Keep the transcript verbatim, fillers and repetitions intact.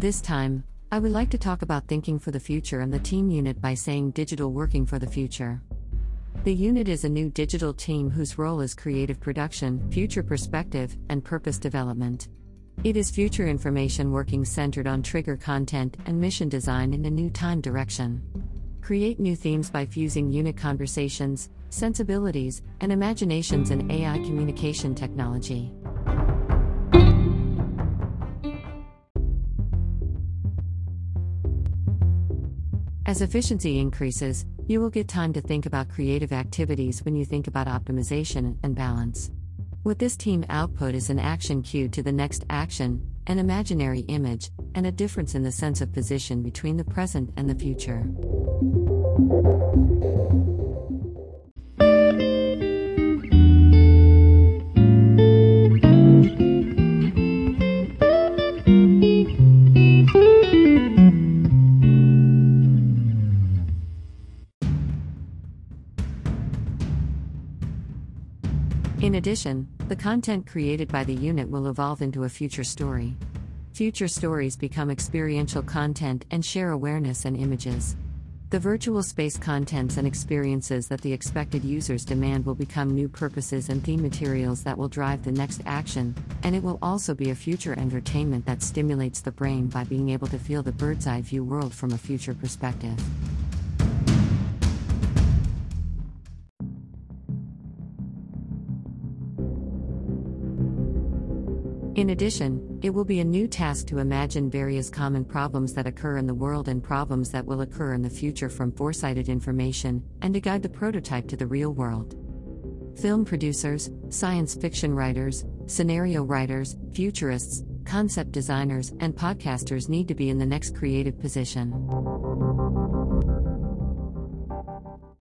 This time, I would like to talk about thinking for the future and the team unit by saying digital working for the future. The unit is a new digital team whose role is creative production, future perspective, and purpose development. It is future information working centered on trigger content and mission design in a new time direction. Create new themes by fusing unit conversations, sensibilities, and imaginations in A I communication technology. As efficiency increases, you will get time to think about creative activities when you think about optimization and balance. What this team output is an action cue to the next action, an imaginary image, and a difference in the sense of position between the present and the future. In addition, the content created by the unit will evolve into a future story. Future stories become experiential content and share awareness and images. The virtual space contents and experiences that the expected users demand will become new purposes and theme materials that will drive the next action, and it will also be a future entertainment that stimulates the brain by being able to feel the bird's-eye view world from a future perspective. In addition, it will be a new task to imagine various common problems that occur in the world and problems that will occur in the future from foresighted information, and to guide the prototype to the real world. Film producers, science fiction writers, scenario writers, futurists, concept designers, and podcasters need to be in the next creative position.